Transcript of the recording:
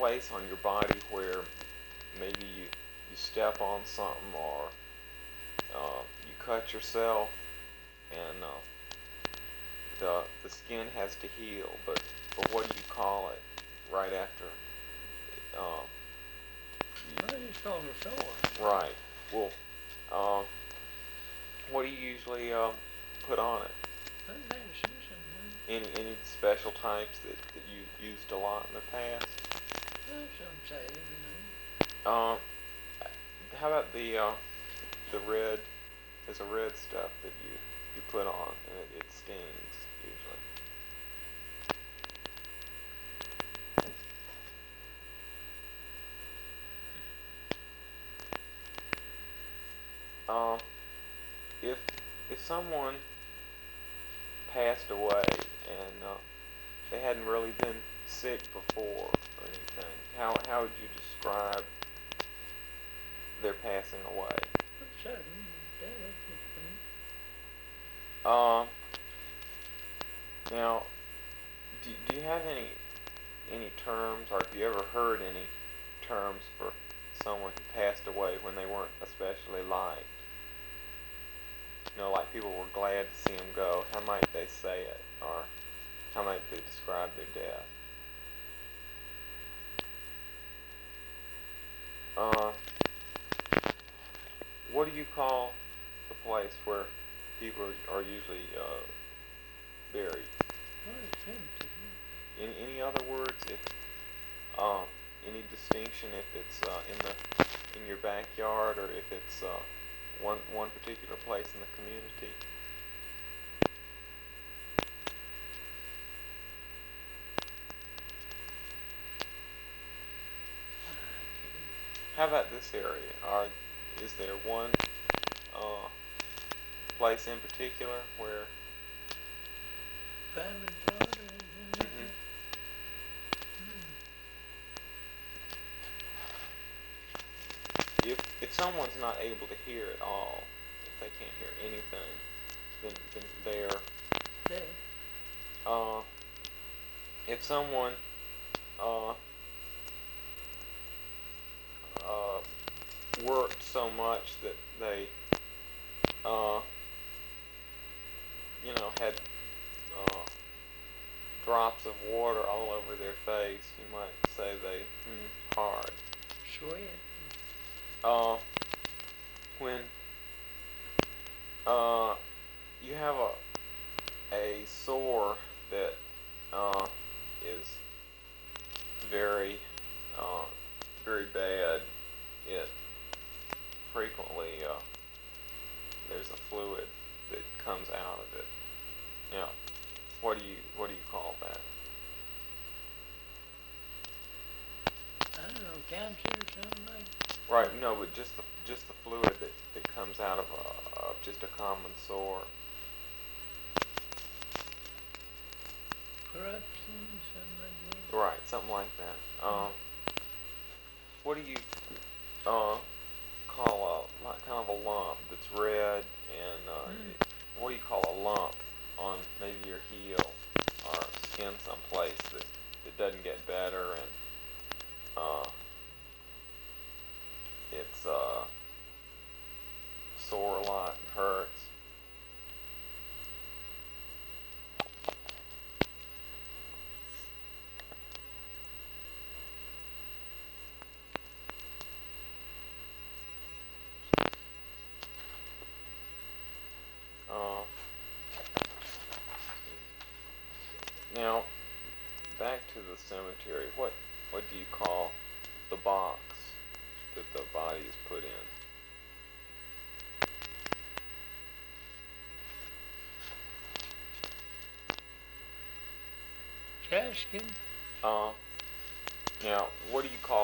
place on your body where maybe you step on something, or you cut yourself, and the skin has to heal. But what do you call it right after? Well, it's called a sore. Right. Well, what do you usually put on it? I've had to see something. Any special types that you used a lot in the past? Well, some say, How about the red? There's a red stuff that you put on, and it stings usually. Um, if someone passed away and they hadn't really been sick before or anything, how would you describe their passing away? sudden death. Now, do you have any terms, or have you ever heard any terms for someone who passed away when they weren't especially liked? Like people were glad to see them go. How might they say it, or how might they describe their death? What do you call the place where people are usually buried? Well, it's cemetery. Any other words? If any distinction if it's in your backyard, or if it's one particular place in the community? How about this area? Is there one place in particular where? Family Florida. Mm-hmm. If someone's not able to hear at all, if they can't hear anything, then they're if someone worked so much that they had drops of water all over their face, you might say they hard. Sweat. When you have a sore that is very very bad, it frequently there's a fluid that comes out of it. Now, what do you call that? I don't know, cancer or something like that. Right, no, but just the fluid that comes out of just a common sore. Corruption, something like that. Right, something like that. What do you call kind of a lump that's red, and what do you call a lump on maybe your heel or skin someplace that doesn't get better, and it's sore a lot and hurts? Now, back to the cemetery. What do you call the box that the body is put in? Casket. Now, what do you call